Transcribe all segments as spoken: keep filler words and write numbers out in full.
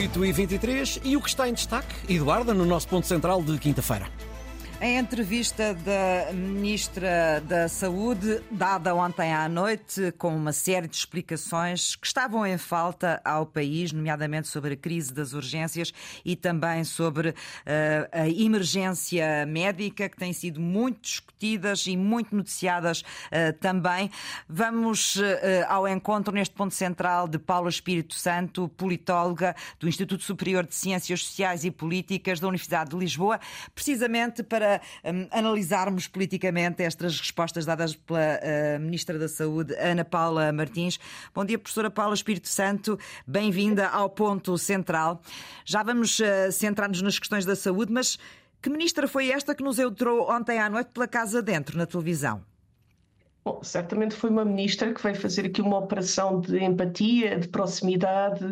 oito e vinte e três e o que está em destaque, Eduarda, no nosso ponto central de quinta-feira. Em entrevista da Ministra da Saúde, dada ontem à noite, com uma série de explicações que estavam em falta ao país, nomeadamente sobre a crise das urgências e também sobre uh, a emergência médica, que têm sido muito discutidas e muito noticiadas uh, também. Vamos uh, ao encontro neste ponto central de Paula Espírito Santo, politóloga do Instituto Superior de Ciências Sociais e Políticas da Universidade de Lisboa, precisamente para Um, analisarmos politicamente estas respostas dadas pela uh, Ministra da Saúde, Ana Paula Martins. Bom dia, professora Paula Espírito Santo, bem-vinda ao Ponto Central. Já vamos uh, centrar-nos nas questões da saúde, mas que ministra foi esta que nos entrou ontem à noite pela casa dentro, na televisão? Bom, certamente foi uma ministra que veio fazer aqui uma operação de empatia, de proximidade,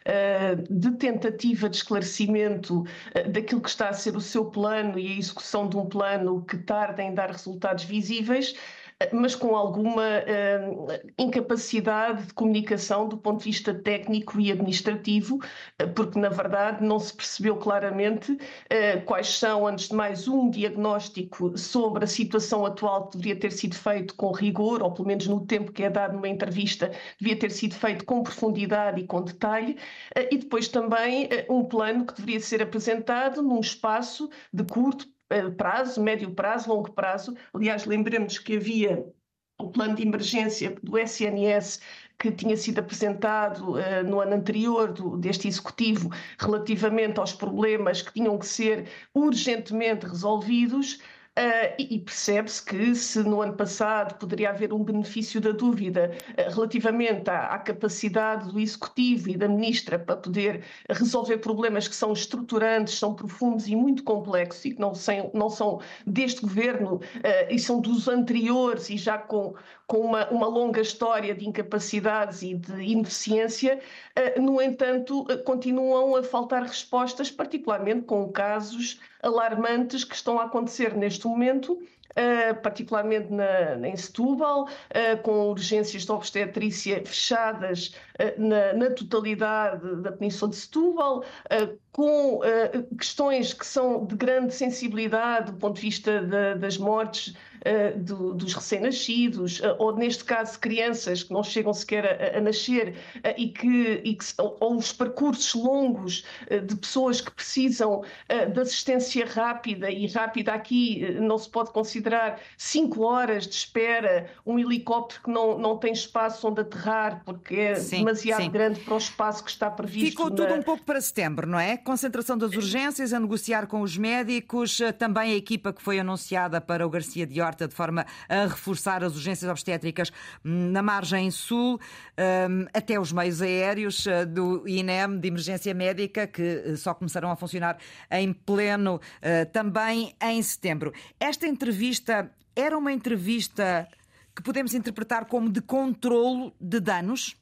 de tentativa de esclarecimento daquilo que está a ser o seu plano e a execução de um plano que tarda em dar resultados visíveis, mas com alguma uh, incapacidade de comunicação do ponto de vista técnico e administrativo, porque, na verdade, não se percebeu claramente uh, quais são, antes de mais, um diagnóstico sobre a situação atual que deveria ter sido feito com rigor, ou pelo menos no tempo que é dado numa entrevista, devia ter sido feito com profundidade e com detalhe, uh, e depois também uh, um plano que deveria ser apresentado num espaço de curto prazo, médio prazo, longo prazo. Aliás, lembremos que havia o plano de emergência do S N S que tinha sido apresentado uh, no ano anterior do, deste Executivo relativamente aos problemas que tinham que ser urgentemente resolvidos. Uh, e, e percebe-se que se no ano passado poderia haver um benefício da dúvida uh, relativamente à, à capacidade do Executivo e da Ministra para poder resolver problemas que são estruturantes, são profundos e muito complexos e que não, sem, não são deste Governo uh, e são dos anteriores e já com, com uma, uma longa história de incapacidades e de ineficiência, uh, no entanto, uh, continuam a faltar respostas, particularmente com casos alarmantes que estão a acontecer neste momento, uh, particularmente na, em Setúbal, uh, com urgências de obstetrícia fechadas uh, na, na totalidade da Península de Setúbal, uh, com uh, questões que são de grande sensibilidade do ponto de vista de, das mortes uh, do, dos recém-nascidos, uh, ou neste caso crianças que não chegam sequer a, a nascer, uh, e que, e que ou, ou os percursos longos uh, de pessoas que precisam uh, de assistência rápida, e rápida aqui uh, não se pode considerar cinco horas de espera, um helicóptero que não, não tem espaço onde aterrar porque é sim, demasiado sim. grande para o espaço que está previsto. Ficou na... tudo um pouco para setembro, não é? Concentração das urgências, a negociar com os médicos, também a equipa que foi anunciada para o Garcia de Horta de forma a reforçar as urgências obstétricas na margem sul, até os meios aéreos do I N E M de emergência médica, que só começarão a funcionar em pleno também em setembro. Esta entrevista era uma entrevista que podemos interpretar como de controlo de danos?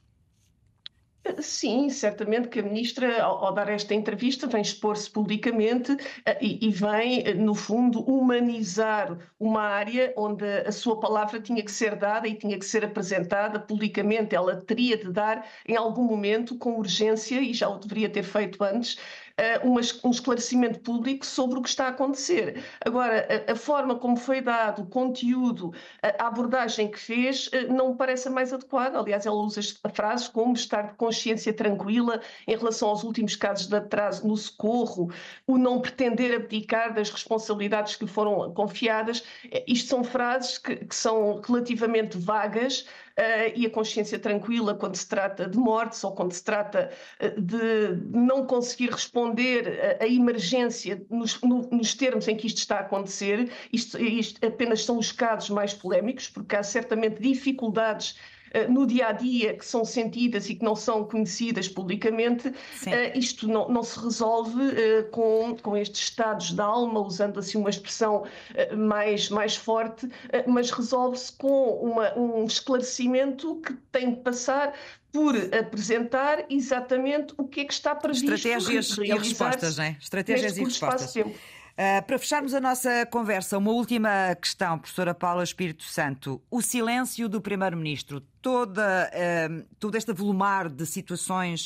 Sim, certamente que a Ministra, ao, ao dar esta entrevista, vem expor-se publicamente uh, e, e vem, uh, no fundo, humanizar uma área onde a sua palavra tinha que ser dada e tinha que ser apresentada publicamente. Ela teria de dar, em algum momento, com urgência, e já o deveria ter feito antes, Uh, um esclarecimento público sobre o que está a acontecer. Agora, a, a forma como foi dado, o conteúdo, a, a abordagem que fez, uh, não me parece a mais adequada. Aliás, ela usa frases como estar de consciência tranquila em relação aos últimos casos de atraso no socorro, o não pretender abdicar das responsabilidades que lhe foram confiadas. Isto são frases que, que são relativamente vagas. Uh, e a consciência tranquila quando se trata de mortes ou quando se trata uh, de não conseguir responder à emergência nos, no, nos termos em que isto está a acontecer. Isto, isto apenas são os casos mais polémicos, porque há certamente dificuldades no dia-a-dia que são sentidas e que não são conhecidas publicamente. Uh, isto não, não se resolve uh, com, com estes estados de alma, usando assim uma expressão uh, mais, mais forte, uh, mas resolve-se com uma, um esclarecimento que tem de passar por apresentar exatamente o que é que está previsto. Estratégias e respostas, não é? Estratégias e respostas. Uh, para fecharmos a nossa conversa, uma última questão, professora Paula Espírito Santo. O silêncio do Primeiro-Ministro, toda, uh, todo este volumar de situações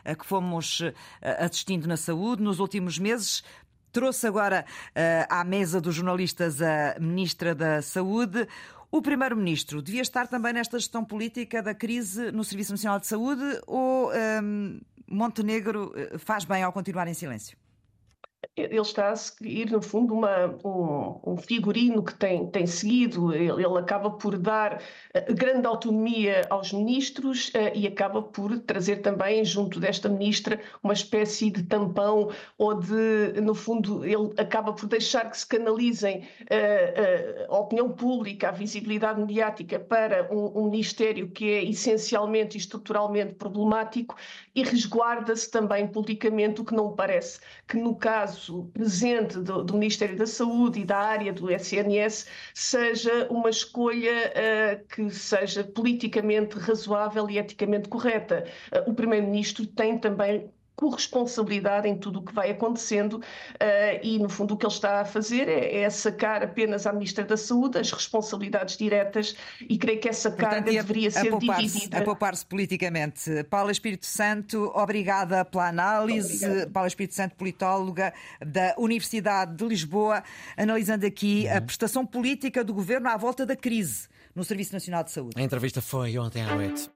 a que fomos assistindo na saúde nos últimos meses. Trouxe agora uh, à mesa dos jornalistas a Ministra da Saúde. O Primeiro-Ministro devia estar também nesta gestão política da crise no Serviço Nacional de Saúde ou um, Montenegro faz bem ao continuar em silêncio? Ele está a seguir, no fundo, uma, um, um figurino que tem, tem seguido. Ele, ele acaba por dar uh, grande autonomia aos ministros uh, e acaba por trazer também, junto desta ministra, uma espécie de tampão ou de, no fundo, ele acaba por deixar que se canalizem uh, uh, a opinião pública, a visibilidade mediática para um, um ministério que é essencialmente e estruturalmente problemático e resguarda-se também politicamente, o que não me parece que, no caso presente do, do Ministério da Saúde e da área do S N S seja uma escolha uh, que seja politicamente razoável e eticamente correta. Uh, o Primeiro-Ministro tem também corresponsabilidade em tudo o que vai acontecendo uh, e, no fundo, o que ele está a fazer é, é sacar apenas à Ministra da Saúde as responsabilidades diretas e creio que essa Portanto, carga a, deveria a ser A dividida. poupar-se politicamente. Paula Espírito Santo, obrigada pela análise. Obrigada. Paula Espírito Santo, politóloga da Universidade de Lisboa, analisando aqui uhum. a prestação política do Governo à volta da crise no Serviço Nacional de Saúde. A entrevista foi ontem à noite.